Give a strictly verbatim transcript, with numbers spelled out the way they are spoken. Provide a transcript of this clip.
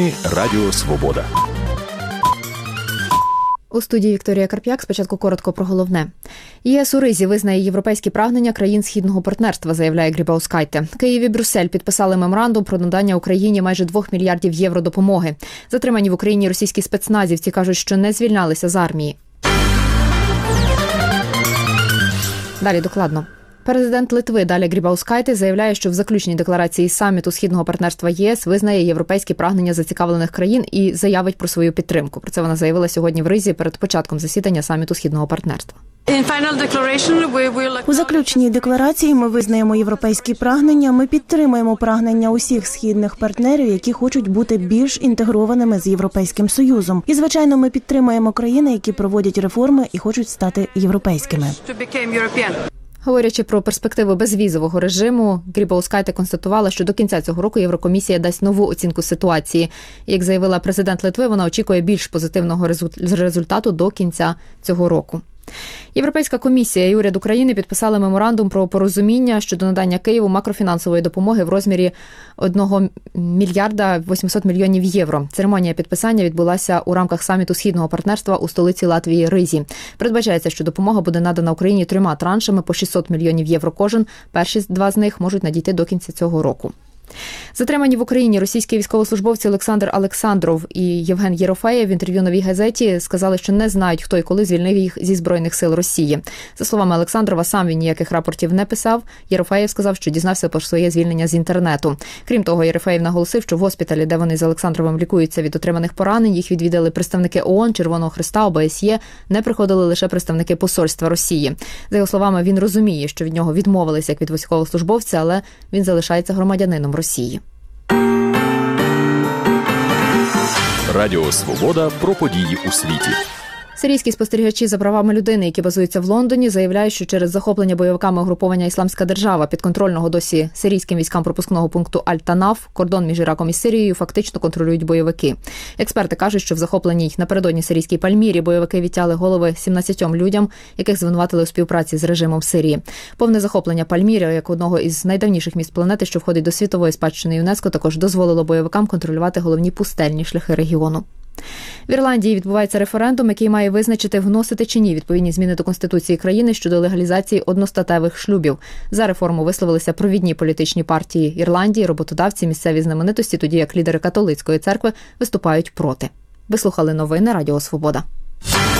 Новини Радіо Свобода. У студії Вікторія Карп'як. Спочатку коротко про головне. ЄС у Ризі визнає європейські прагнення країн Східного партнерства, заявляє Грибаускайте. Київ і Брюссель підписали меморандум про надання Україні майже двох мільярдів євро допомоги. Затримані в Україні російські спецназівці кажуть, що не звільнялися з армії. Далі докладно. Президент Литви Даля Грибаускайте заявляє, що в заключній декларації саміту Східного партнерства ЄС визнає європейські прагнення зацікавлених країн і заявить про свою підтримку. Про це вона заявила сьогодні в Ризі перед початком засідання саміту Східного партнерства. У заключній декларації ми визнаємо європейські прагнення, ми підтримуємо прагнення усіх східних партнерів, які хочуть бути більш інтегрованими з Європейським Союзом. І, звичайно, ми підтримуємо країни, які проводять реформи і хочуть стати європейськими. Говорячи про перспективи безвізового режиму, Грибаускайте констатувала, що до кінця цього року Єврокомісія дасть нову оцінку ситуації. Як заявила президент Литви, вона очікує більш позитивного результату до кінця цього року. Європейська комісія і уряд України підписали меморандум про порозуміння щодо надання Києву макрофінансової допомоги в розмірі одного мільярда вісімсот мільйонів євро. Церемонія підписання відбулася у рамках саміту Східного партнерства у столиці Латвії Ризі. Передбачається, що допомога буде надана Україні трьома траншами по шістсот мільйонів євро кожен. Перші два з них можуть надійти до кінця цього року. Затримані в Україні російські військовослужбовці Олександр Олександров і Євген Єрофеєв в інтерв'ю «Новій газеті» сказали, що не знають, хто і коли звільнив їх зі Збройних сил Росії. За словами Олександрова, сам він ніяких рапортів не писав. Єрофеєв сказав, що дізнався про своє звільнення з інтернету. Крім того, Єрофеєв наголосив, що в госпіталі, де вони з Олександровим лікуються від отриманих поранень, їх відвідали представники ООН, Червоного Хреста, ОБСЄ, не приходили лише представники посольства Росії. За його словами, він розуміє, що від нього відмовилися як від військовослужбовця, але він залишається громадянином Росії. Радіо Свобода про події у світі. Сирійські спостерігачі за правами людини, які базуються в Лондоні, заявляють, що через захоплення бойовиками угруповання «Ісламська держава» підконтрольного досі сирійським військам пропускного пункту Аль-Танаф, кордон між Іраком і Сирією фактично контролюють бойовики. Експерти кажуть, що в захопленій напередодні сирійській Пальмірі бойовики відтяли голови сімнадцятьом людям, яких звинуватили у співпраці з режимом Сирії. Повне захоплення Пальміри, як одного із найдавніших міст планети, що входить до світової спадщини ЮНЕСКО, також дозволило бойовикам контролювати головні пустельні шляхи регіону. В Ірландії відбувається референдум, який має визначити, вносити чи ні відповідні зміни до Конституції країни щодо легалізації одностатевих шлюбів. За реформу висловилися провідні політичні партії Ірландії, роботодавці, місцеві знаменитості, тоді як лідери католицької церкви виступають проти. Ви слухали новини Радіо Свобода.